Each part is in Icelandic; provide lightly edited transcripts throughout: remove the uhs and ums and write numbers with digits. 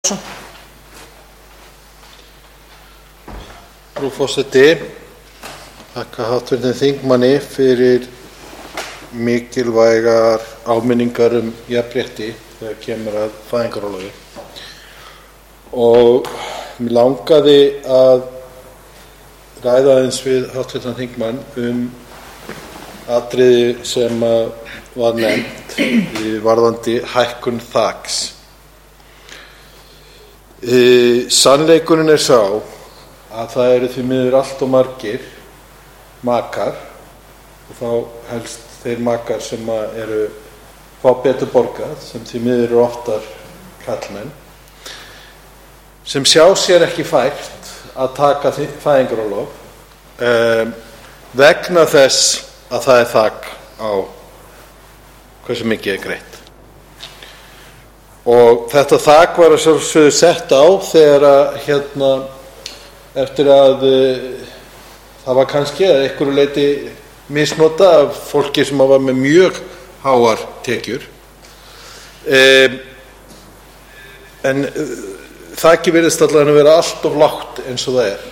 Frú forseti, þakka hv. þingmanni fyrir mikilvægar áminningar jafnrétti þegar kemur að fæðingarorlofi. Og mig langaði að ræða aðeins við hv. þingmann atriði sem var nefnt varðandi hækkun þaks. Sannleikurinn sá að það eru því miður allt of margir makar, og þá helst þeir makar sem fá betur borgað, sem því miður eru oftar karlmenn, sem sjá sér ekki fært að taka fæðingarorlof vegna þess að það þak á hversu mikið greitt. Og þetta þak var að sjálfsögðu sett á þegar eftir að það var kannski að einhverju leyti misnota af fólki sem var með mjög háar tekjur. En þakið virðist allavega að vera allt of lágt eins og það er.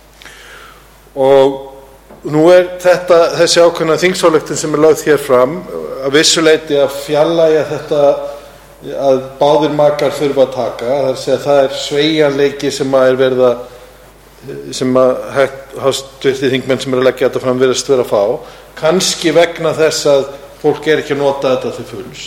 Og nú þessi ákveðna þingsályktun sem lögð hér fram að vissu leyti að fjarlægja þetta að báðir makar þurfa að taka, það er sveigjanleiki sem verið að sem hv. þingmenn sem að leggja þetta fram virðast vera að fá, kannski vegna þess að fólk ekki að nota þetta til fulls.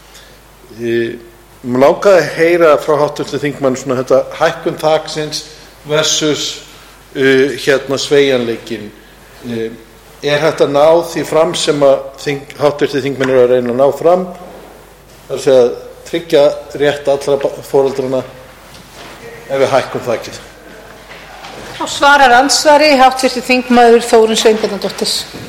Mig langaði að heyra frá hv. þingmann svona þetta hækkun þaksins versus sveigjanleikin. Hægt að ná því fram sem að hv. þingmenn eru að reyna að ná fram, þar að tryggja rétt allra foreldranna ef við hækkum þakið? Svarar andsvari hv. þingmaður Þórunn Sveinbjarnardóttir.